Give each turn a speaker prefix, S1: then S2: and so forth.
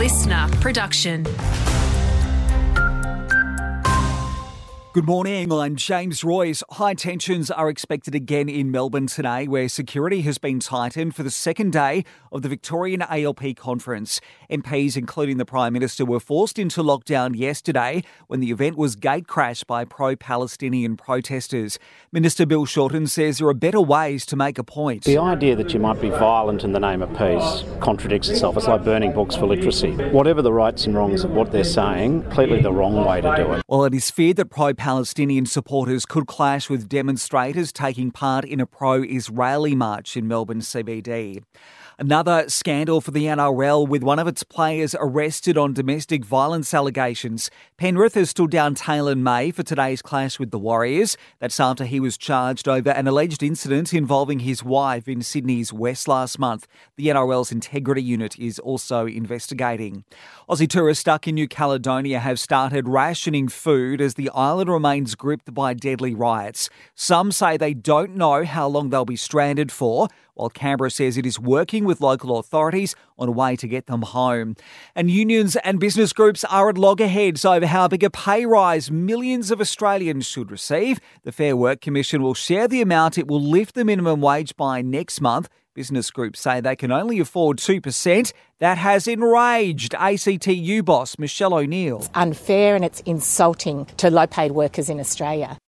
S1: listener production.
S2: Good morning, I'm James Royce. High tensions are expected again in Melbourne today, where security has been tightened for the second day of the Victorian ALP conference. MPs, including the Prime Minister, were forced into lockdown yesterday when the event was gatecrashed by pro-Palestinian protesters. Minister Bill Shorten says there are better ways to make a point.
S3: The idea that you might be violent in the name of peace contradicts itself. It's like burning books for literacy. Whatever the rights and wrongs of what they're saying, clearly the wrong way to do it.
S2: Well, it is feared that pro-Palestinian supporters could clash with demonstrators taking part in a pro-Israeli march in Melbourne CBD. Another scandal for the NRL, with one of its players arrested on domestic violence allegations. Penrith has stood down Taylor May for today's clash with the Warriors. That's after he was charged over an alleged incident involving his wife in Sydney's West last month. The NRL's Integrity Unit is also investigating. Aussie tourists stuck in New Caledonia have started rationing food as the island remains gripped by deadly riots. Some say they don't know how long they'll be stranded for, while Canberra says it is working with local authorities on a way to get them home. And unions and business groups are at loggerheads over how big a pay rise millions of Australians should receive. The Fair Work Commission will share the amount it will lift the minimum wage by next month. Business groups say they can only afford 2%. That has enraged ACTU boss Michelle O'Neill.
S4: It's unfair and it's insulting to low-paid workers in Australia.